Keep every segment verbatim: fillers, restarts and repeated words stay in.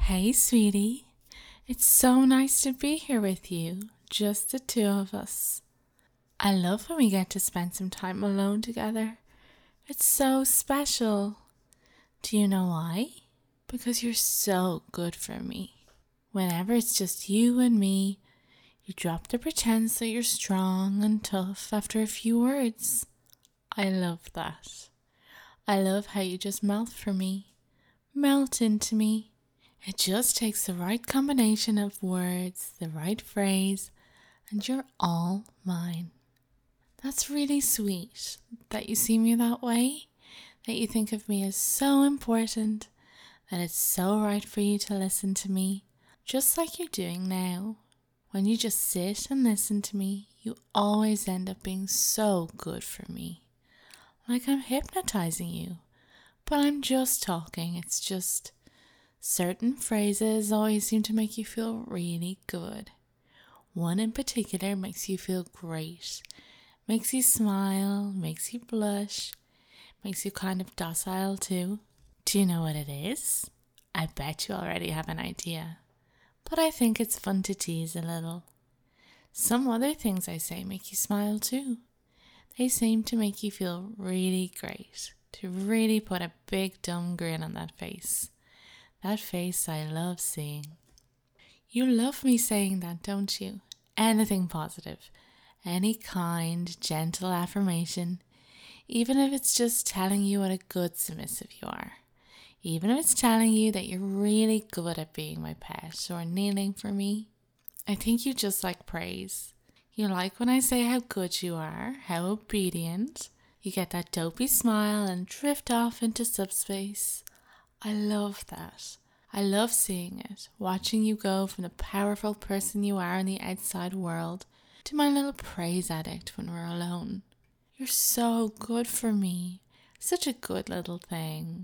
Hey, sweetie. It's so nice to be here with you, just the two of us. I love when we get to spend some time alone together. It's so special. Do you know why? Because you're so good for me. Whenever it's just you and me, you drop the pretense that you're strong and tough after a few words. I love that. I love how you just melt for me, melt into me. It just takes the right combination of words, the right phrase, and you're all mine. That's really sweet that you see me that way, that you think of me as so important, that it's so right for you to listen to me, just like you're doing now. When you just sit and listen to me, you always end up being so good for me. Like I'm hypnotizing you, but I'm just talking. It's just certain phrases always seem to make you feel really good. One in particular makes you feel great, makes you smile, makes you blush, makes you kind of docile too. Do you know what it is? I bet you already have an idea, but I think it's fun to tease a little. Some other things I say make you smile too. They seem to make you feel really great, to really put a big dumb grin on that face. That face I love seeing. You love me saying that, don't you? Anything positive, any kind, gentle affirmation, even if it's just telling you what a good submissive you are. Even if it's telling you that you're really good at being my pet or kneeling for me. I think you just like praise. You like when I say how good you are, how obedient. You get that dopey smile and drift off into subspace. I love that. I love seeing it, watching you go from the powerful person you are in the outside world to my little praise addict when we're alone. You're so good for me. Such a good little thing.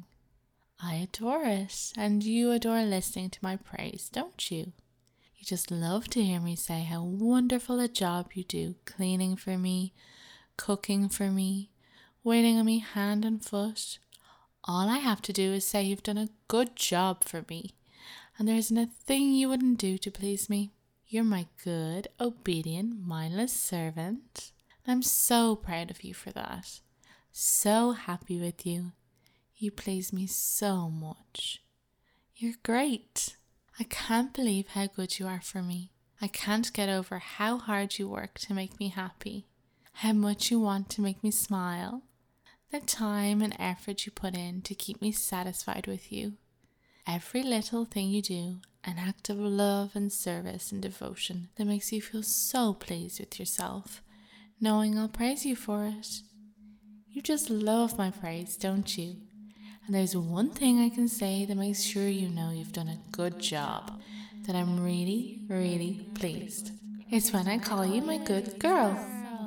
I adore it, and you adore listening to my praise, don't you? You just love to hear me say how wonderful a job you do cleaning for me, cooking for me, waiting on me hand and foot. All I have to do is say you've done a good job for me, and there isn't a thing you wouldn't do to please me. You're my good, obedient, mindless servant. I'm so proud of you for that. So happy with you. You please me so much. You're great. I can't believe how good you are for me. I can't get over how hard you work to make me happy, how much you want to make me smile. The time and effort you put in to keep me satisfied with you. Every little thing you do, an act of love and service and devotion that makes you feel so pleased with yourself, knowing I'll praise you for it. You just love my praise, don't you? And there's one thing I can say that makes sure you know you've done a good job, that I'm really, really pleased. It's when I call you my good girl.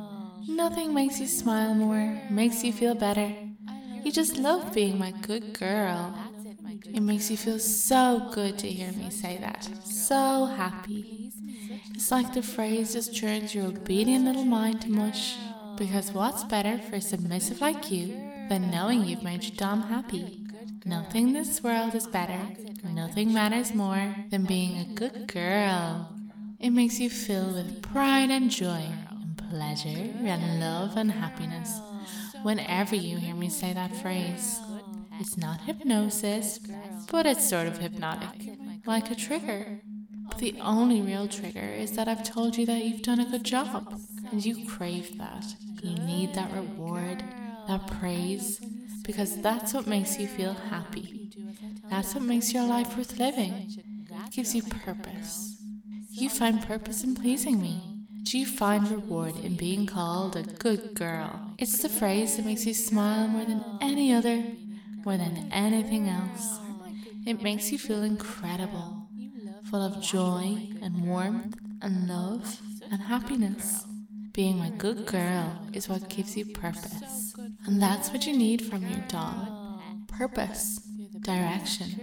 Nothing makes you smile more, makes you feel better. You just love being my good girl. It makes you feel so good to hear me say that. So happy. It's like the phrase just turns your obedient little mind to mush. Because what's better for a submissive like you than knowing you've made your dom happy? Nothing in this world is better, nothing matters more than being a good girl. It makes you fill with pride and joy, pleasure and love and happiness whenever you hear me say that phrase. It's not hypnosis, but it's sort of hypnotic, like a trigger. But the only real trigger is that I've told you that you've done a good job, and you crave that. You need that reward, that praise, because that's what makes you feel happy. That's what makes your life worth living. It gives you purpose. You find purpose in pleasing me. Do you find reward in being called a good girl? It's the phrase that makes you smile more than any other, more than anything else. It makes you feel incredible, full of joy and warmth and love and happiness. Being my good girl is what gives you purpose. And that's what you need from your doll. Purpose, direction,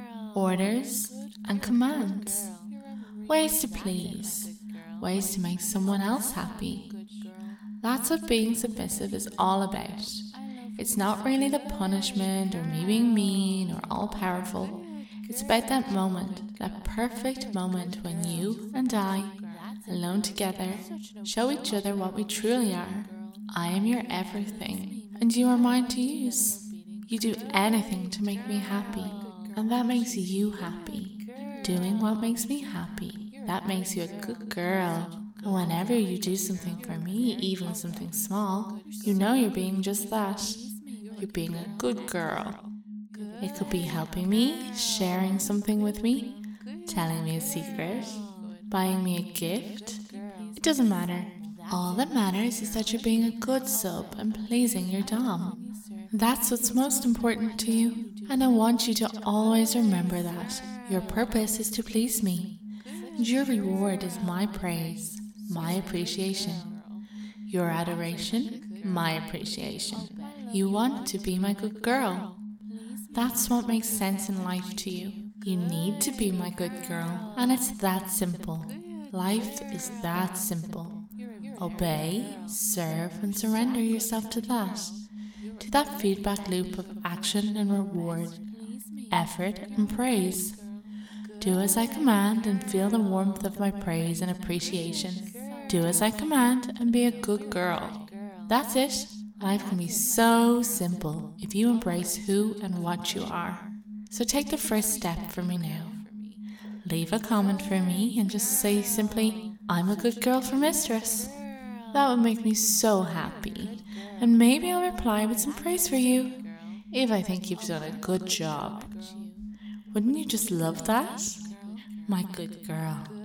orders and commands. Ways to please. Ways to make someone else happy. That's what being submissive is all about. It's not really the punishment or me being mean or all-powerful. It's about that moment, that perfect moment when you and I, alone together, show each other what we truly are. I am your everything, and you are mine to use. You do anything to make me happy, and that makes you happy. Doing what makes me happy, that makes you a good girl. And whenever you do something for me, even something small, you know you're being just that. You're being a good girl. It could be helping me, sharing something with me, telling me a secret, buying me a gift. It doesn't matter. All that matters is that you're being a good sub and pleasing your dom. That's what's most important to you, and I want you to always remember that. Your purpose is to please me, and your reward is my praise, my appreciation. Your adoration, my appreciation. You want to be my good girl. That's what makes sense in life to you. You need to be my good girl, and it's that simple. Life is that simple. Obey, serve, and surrender yourself to that. To that feedback loop of action and reward, effort and praise. Do as I command and feel the warmth of my praise and appreciation. Do as I command and be a good girl. That's it. Life can be so simple if you embrace who and what you are. So take the first step for me now. Leave a comment for me and just say simply, I'm a good girl for Mistress. That would make me so happy. And maybe I'll reply with some praise for you if I think you've done a good job. Wouldn't you just love that? My good girl.